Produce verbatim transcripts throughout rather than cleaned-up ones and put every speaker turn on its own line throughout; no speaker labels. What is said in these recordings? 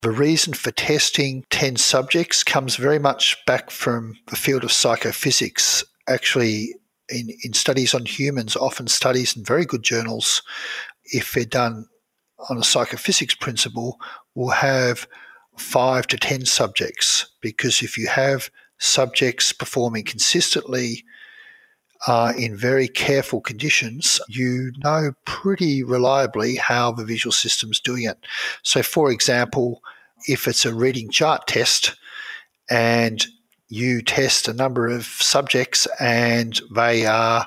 The reason for testing ten subjects comes very much back from the field of psychophysics. Actually, in, in studies on humans, often studies in very good journals, if they're done on a psychophysics principle, will have five to ten subjects, because if you have subjects performing consistently uh, in very careful conditions, you know pretty reliably how the visual system's doing it. So, for example, if it's a reading chart test and you test a number of subjects and they are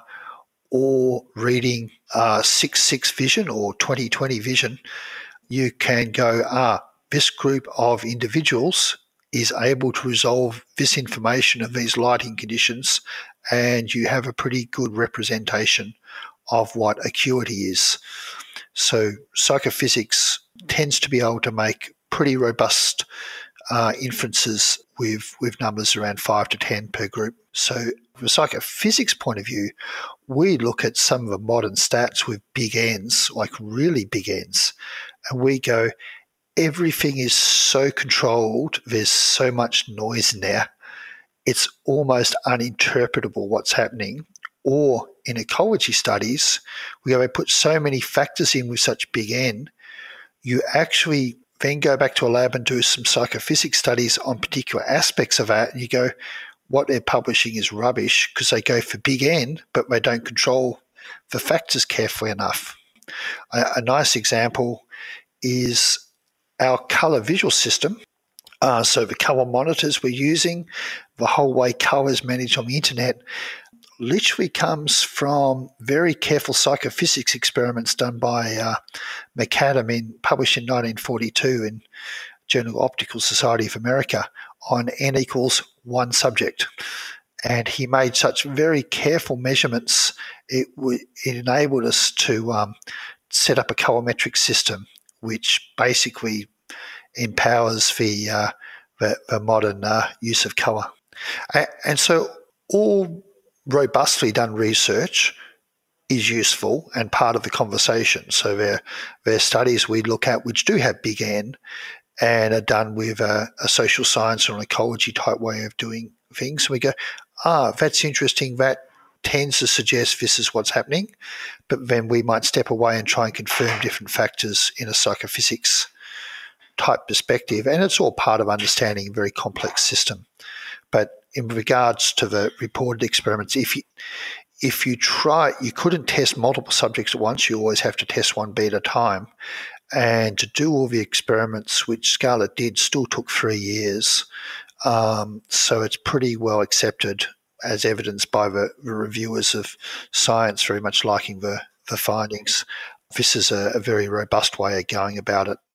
all reading uh, six six vision or twenty twenty vision, you can go, ah, this group of individuals is able to resolve this information of these lighting conditions, and you have a pretty good representation of what acuity is. So psychophysics tends to be able to make pretty robust uh, inferences with, with numbers around five to ten per group. So from a psychophysics point of view, we look at some of the modern stats with big N's, like really big N's, and we go, everything is so controlled, there's so much noise in there, it's almost uninterpretable what's happening. Or in ecology studies, we go, we put so many factors in with such big N, you actually then go back to a lab and do some psychophysics studies on particular aspects of that, and you go, what they're publishing is rubbish because they go for big N, but they don't control the factors carefully enough. A, a nice example is our colour visual system. Uh, so the colour monitors we're using, the whole way colour is managed on the internet, literally comes from very careful psychophysics experiments done by uh, McAdam, in, published in nineteen forty-two in Journal Optical Society of America, on N equals one subject. And he made such very careful measurements, it, w- it enabled us to um, set up a colorimetric system, which basically empowers the, uh, the, the modern uh, use of colour. And, and so all robustly done research is useful and part of the conversation. So there, there are studies we look at which do have big N and are done with a, a social science or an ecology type way of doing things. We go, ah, that's interesting. That tends to suggest this is what's happening. But then we might step away and try and confirm different factors in a psychophysics type perspective. And it's all part of understanding a very complex system. But in regards to the reported experiments, if you if you try, you couldn't test multiple subjects at once. You always have to test one bee at a time. And to do all the experiments, which Scarlett did, still took three years. Um, so it's pretty well accepted as evidenced by the, the reviewers of Science very much liking the, the findings. This is a, a very robust way of going about it.